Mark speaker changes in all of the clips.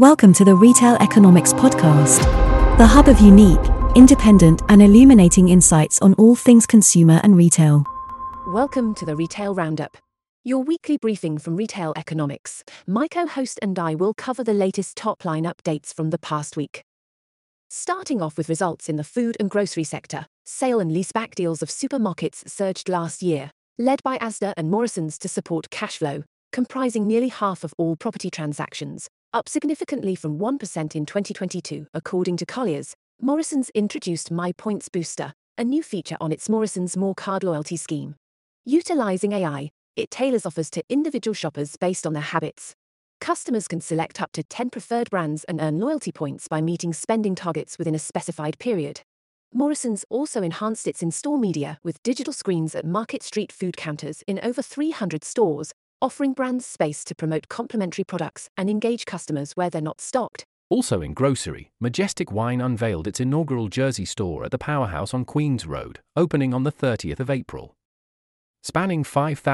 Speaker 1: Welcome to the Retail Economics Podcast, the hub of unique, independent, and illuminating insights on all things consumer and retail.
Speaker 2: Welcome to the Retail Roundup, your weekly briefing from Retail Economics. My co-host and I will cover the latest top-line updates from the past week. Starting off with results in the food and grocery sector, sale and leaseback deals of supermarkets surged last year, led by Asda and Morrisons to support cash flow, comprising nearly half of all property transactions, up significantly from 1% in 2022, according to Colliers. Morrisons introduced My Points Booster, a new feature on its Morrisons More Card loyalty scheme. Utilizing AI, it tailors offers to individual shoppers based on their habits. Customers can select up to 10 preferred brands and earn loyalty points by meeting spending targets within a specified period. Morrisons also enhanced its in-store media with digital screens at Market Street food counters in over 300 stores, offering brands space to promote complementary products and engage customers where they're not stocked.
Speaker 3: Also in grocery, Majestic Wine unveiled its inaugural Jersey store at the Powerhouse on Queens Road, opening on the 30th of April. Spanning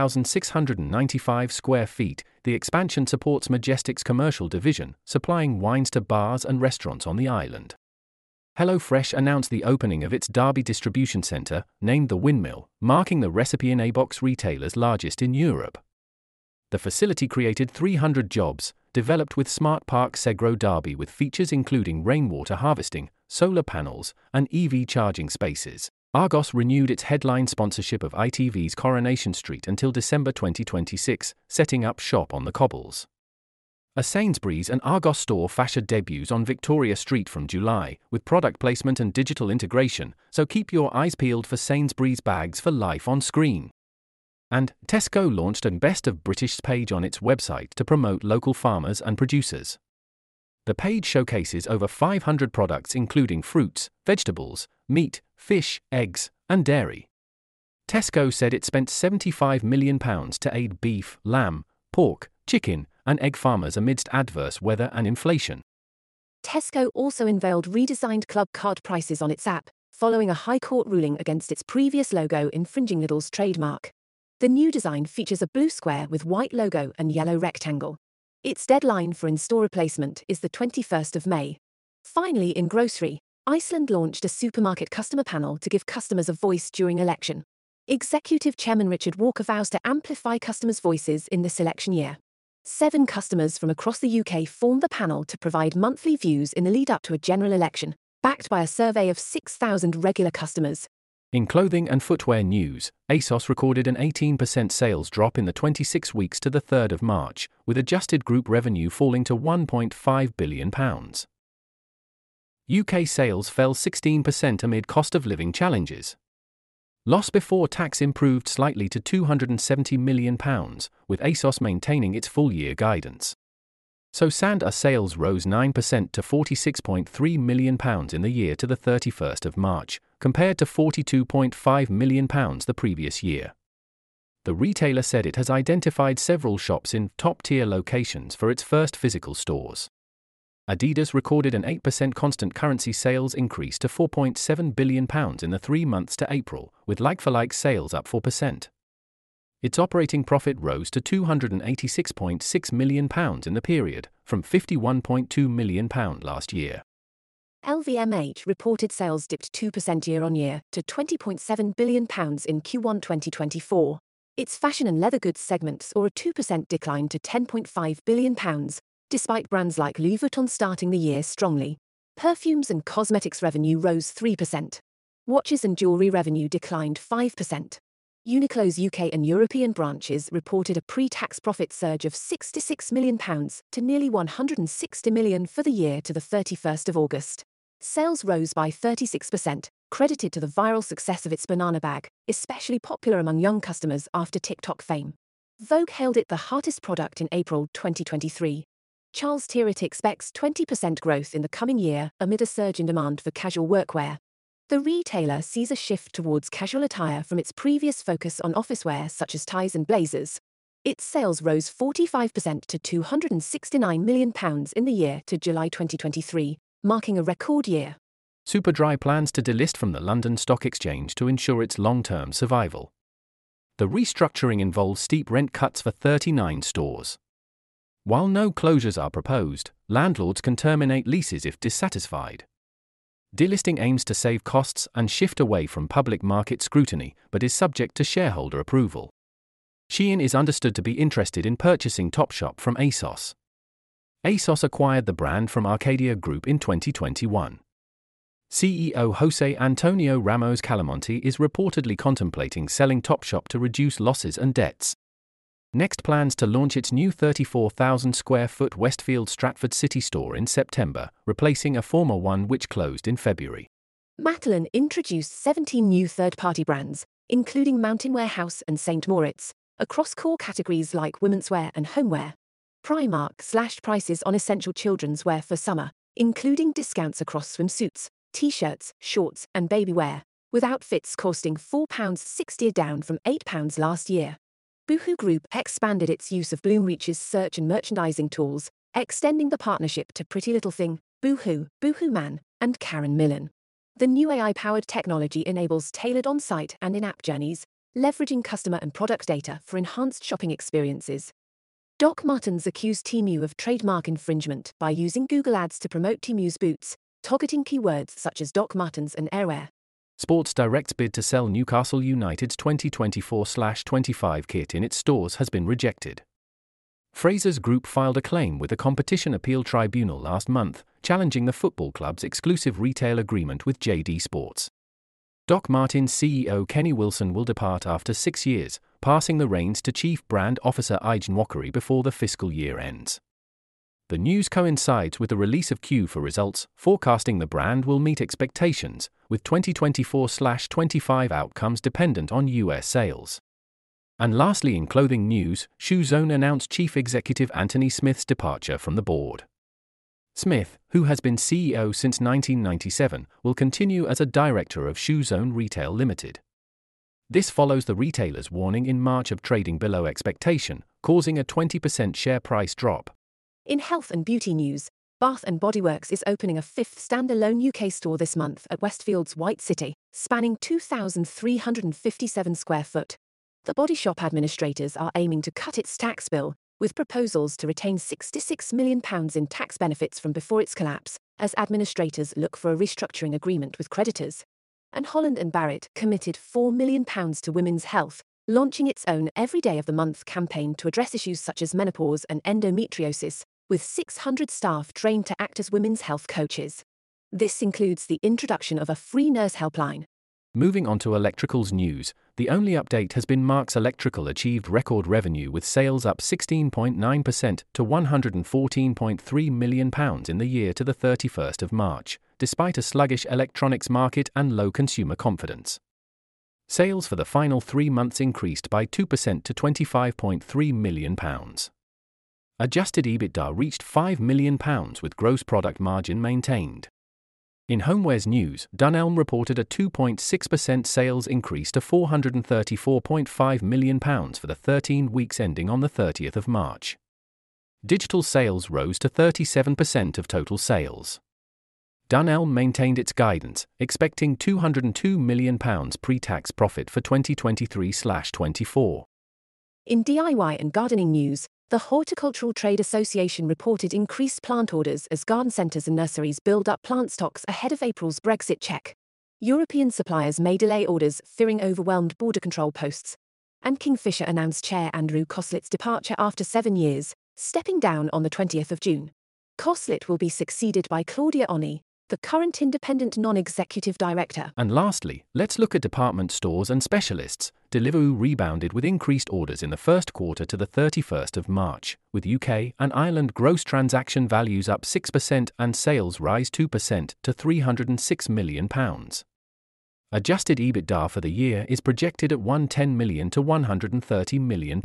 Speaker 3: 5,695 square feet, the expansion supports Majestic's commercial division, supplying wines to bars and restaurants on the island. HelloFresh announced the opening of its Derby distribution centre, named the Windmill, marking the Recipe in a Box retailer's largest in Europe. The facility created 300 jobs, developed with Smart Park Segro Derby with features including rainwater harvesting, solar panels, and EV charging spaces. Argos renewed its headline sponsorship of ITV's Coronation Street until December 2026, setting up shop on the cobbles. A Sainsbury's and Argos store fascia debuts on Victoria Street from July, with product placement and digital integration, so keep your eyes peeled for Sainsbury's bags for life on screen. And Tesco launched a Best of British page on its website to promote local farmers and producers. The page showcases over 500 products including fruits, vegetables, meat, fish, eggs, and dairy. Tesco said it spent £75 million to aid beef, lamb, pork, chicken, and egg farmers amidst adverse weather and inflation.
Speaker 2: Tesco also unveiled redesigned club card prices on its app, following a High Court ruling against its previous logo infringing Lidl's trademark. The new design features a blue square with white logo and yellow rectangle. Its deadline for in-store replacement is the 21st of May. Finally, in grocery, Iceland launched a supermarket customer panel to give customers a voice during election. Executive Chairman Richard Walker vows to amplify customers' voices in this election year. 7 customers from across the UK formed the panel to provide monthly views in the lead-up to a general election, backed by a survey of 6,000 regular customers.
Speaker 3: In clothing and footwear news, ASOS recorded an 18% sales drop in the 26 weeks to the 3rd of March, with adjusted group revenue falling to £1.5 billion. UK sales fell 16% amid cost of living challenges. Loss before tax improved slightly to £270 million, with ASOS maintaining its full-year guidance. So Sand sales rose 9% to £46.3 million in the year to the 31st of March, compared to £42.5 million the previous year. The retailer said it has identified several shops in top-tier locations for its first physical stores. Adidas recorded an 8% constant currency sales increase to £4.7 billion in the 3 months to April, with like-for-like sales up 4%. Its operating profit rose to £286.6 million in the period, from £51.2 million last year.
Speaker 2: LVMH reported sales dipped 2% year-on-year to £20.7 billion in Q1 2024. Its fashion and leather goods segment saw a 2% decline to £10.5 billion, despite brands like Louis Vuitton starting the year strongly. Perfumes and cosmetics revenue rose 3%. Watches and jewellery revenue declined 5%. Uniqlo's UK and European branches reported a pre-tax profit surge of £66 million to nearly £160 million for the year to the 31st of August. Sales rose by 36%, credited to the viral success of its banana bag, especially popular among young customers after TikTok fame. Vogue hailed it the hottest product in April 2023. Charles Tyrwhitt expects 20% growth in the coming year amid a surge in demand for casual workwear. The retailer sees a shift towards casual attire from its previous focus on office wear such as ties and blazers. Its sales rose 45% to £269 million in the year to July 2023, marking a record year.
Speaker 3: Superdry plans to delist from the London Stock Exchange to ensure its long-term survival. The restructuring involves steep rent cuts for 39 stores. While no closures are proposed, landlords can terminate leases if dissatisfied. Delisting aims to save costs and shift away from public market scrutiny, but is subject to shareholder approval. Shein is understood to be interested in purchasing Topshop from ASOS. ASOS acquired the brand from Arcadia Group in 2021. CEO Jose Antonio Ramos Calamonte is reportedly contemplating selling Topshop to reduce losses and debts. Next plans to launch its new 34,000 square foot Westfield Stratford City store in September, replacing a former one which closed in February.
Speaker 2: Matalan introduced 17 new third-party brands, including Mountain Warehouse and St. Moritz, across core categories like womenswear and homeware. Primark slashed prices on essential children's wear for summer, including discounts across swimsuits, t-shirts, shorts, and baby wear, with outfits costing £4.60 down from £8 last year. Boohoo Group expanded its use of Bloomreach's search and merchandising tools, extending the partnership to Pretty Little Thing, Boohoo, Boohoo Man, and Karen Millen. The new AI-powered technology enables tailored on-site and in-app journeys, leveraging customer and product data for enhanced shopping experiences. Doc Martens accused Temu of trademark infringement by using Google Ads to promote Temu's boots, targeting keywords such as Doc Martens and airwear.
Speaker 3: Sports Direct's bid to sell Newcastle United's 2024/25 kit in its stores has been rejected. Frasers Group filed a claim with the Competition Appeal Tribunal last month, challenging the football club's exclusive retail agreement with JD Sports. Doc Martens CEO Kenny Wilson will depart after 6 years, passing the reins to Chief Brand Officer Ige Nwokari before the fiscal year ends. The news coincides with the release of Q4 results, forecasting the brand will meet expectations, with 2024/25 outcomes dependent on US sales. And lastly, in clothing news, Shoe Zone announced Chief Executive Anthony Smith's departure from the board. Smith, who has been CEO since 1997, will continue as a director of Shoe Zone Retail Limited. This follows the retailer's warning in March of trading below expectation, causing a 20% share price drop.
Speaker 2: In health and beauty news, Bath & Body Works is opening a 5th standalone UK store this month at Westfield's White City, spanning 2,357 square foot. The Body Shop administrators are aiming to cut its tax bill, with proposals to retain £66 million in tax benefits from before its collapse, as administrators look for a restructuring agreement with creditors. And Holland & Barrett committed £4 million to women's health, launching its own Every Day of the Month campaign to address issues such as menopause and endometriosis, with 600 staff trained to act as women's health coaches. This includes the introduction of a free nurse helpline.
Speaker 3: Moving on to electricals news, the only update has been Marks Electrical achieved record revenue with sales up 16.9% to £114.3 million in the year to the 31st of March, despite a sluggish electronics market and low consumer confidence. Sales for the final 3 months increased by 2% to £25.3 million. Adjusted EBITDA reached £5 million with gross product margin maintained. In homewares news, Dunelm reported a 2.6% sales increase to £434.5 million for the 13 weeks ending on the 30th of March. Digital sales rose to 37% of total sales. Dunelm maintained its guidance, expecting £202 million pre-tax profit for 2023/24.
Speaker 2: In DIY and gardening news, the Horticultural Trade Association reported increased plant orders as garden centres and nurseries build up plant stocks ahead of April's Brexit check. European suppliers may delay orders, fearing overwhelmed border control posts. And Kingfisher announced Chair Andrew Coslett's departure after 7 years, stepping down on the 20th of June. Coslett will be succeeded by Claudia Oni, the current independent non-executive director.
Speaker 3: And lastly, let's look at department stores and specialists. Deliveroo rebounded with increased orders in the first quarter to the 31st of March, with UK and Ireland gross transaction values up 6% and sales rise 2% to £306 million. Adjusted EBITDA for the year is projected at £110 million to £130 million.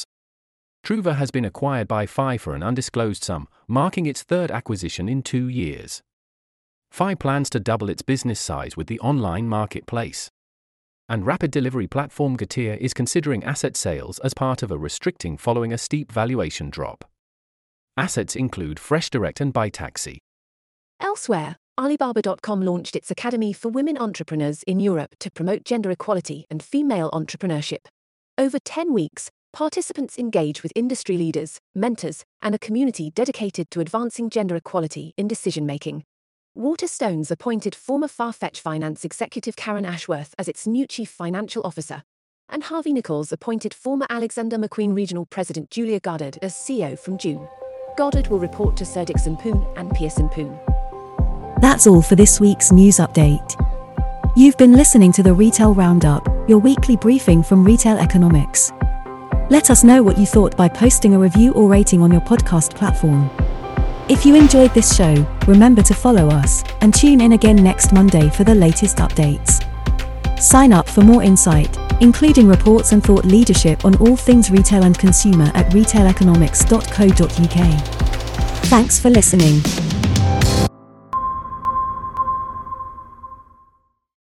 Speaker 3: Truva has been acquired by Fi for an undisclosed sum, marking its third acquisition in 2 years. Fi plans to double its business size with the online marketplace. And rapid delivery platform Getir is considering asset sales as part of a restricting following a steep valuation drop. Assets include FreshDirect and BuyTaxi.
Speaker 2: Elsewhere, Alibaba.com launched its Academy for Women Entrepreneurs in Europe to promote gender equality and female entrepreneurship. Over 10 weeks, Participants engage with industry leaders, mentors, and a community dedicated to advancing gender equality in decision-making. Waterstones appointed former Farfetch Finance executive Karen Ashworth as its new chief financial officer, and Harvey Nichols appointed former Alexander McQueen regional president Julia Goddard as CEO from June. Goddard will report to Sir Dixon Poon and Pearson Poon.
Speaker 1: That's all for this week's news update. You've been listening to the Retail Roundup, your weekly briefing from Retail Economics. Let us know what you thought by posting a review or rating on your podcast platform. If you enjoyed this show, remember to follow us and tune in again next Monday for the latest updates. Sign up for more insight, including reports and thought leadership on all things retail and consumer at retaileconomics.co.uk. Thanks for listening.